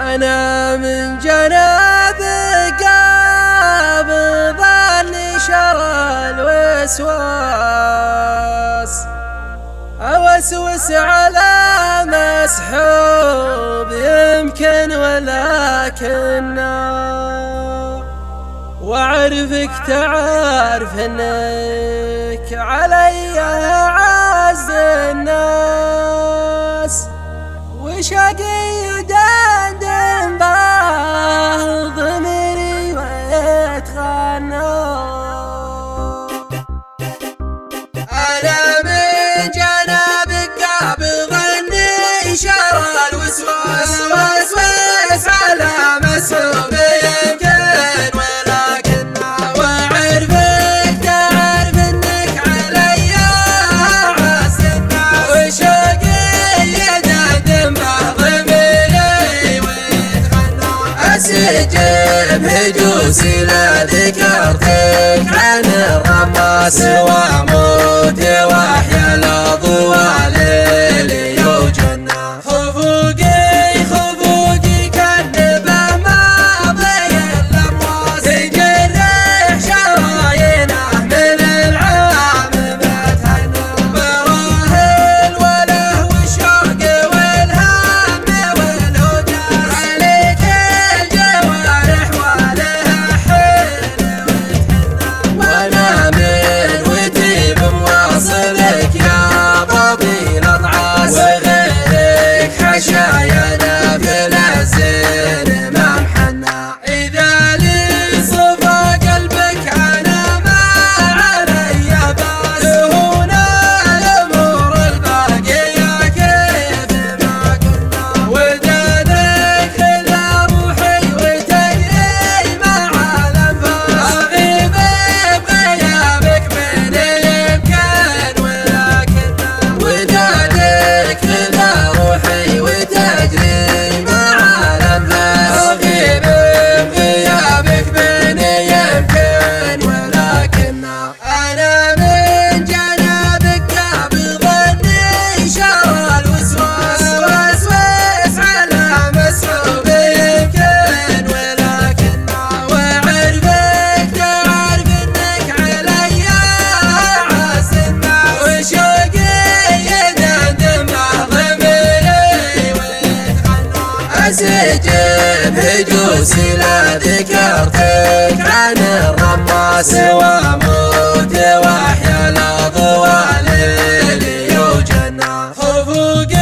أنا من جناب قابض النشر الوسواس، أوسوس على مسحوب يمكن ولكنه، وأعرفك تعرف إنك علي أعز الناس، وشقي دندن به ضميري ويتغنى. أنا من جنابك قابض النشر الوسواس، وسوس على مسحوب يمكن ولكنه، وأعرفك تعرف إنك علي أعز الناس، وشقي دندن به ضميري ويتغنى. أسجب هجوسي لا ذكرتك عن الرماس، وأموت وأحيا الأضواء ليلي وجنة. خفوقي كالنبى ماضي الأمواس، يجرح شرايينه من العام متهنى. براهل وله والشوق والهم والهجاس، عليك الجوارح ولها حيل وتهنى. وأنا من وتيب مواصلك يا بابي الأطعاس، وغيرك حشايانا في الزين ما محنى. إذا لي صفى قلبك أنا ما علي باس، هنا الأمور الباقية كيف ما كنا. ودانك إلى روحي وتجري مع الأنفاس، أغيب بغيابك من يمكن ولكنه. ودانك إلى روحي وتجري مع الأنفاس، أغيب بغيابك من يمكن ولكنه. أنا من جنابك قابض النشر الوسواس، وسوس على مسحوب يمكن ولكنه، وأعرفك تعرف إنك علي أعز الناس، وشوقي دندن به ضميري ويتغنى. أسجب هجوسي لا ذكرتك عن الرماس، وأموت وأحيا الأضواء ليلي وجنة.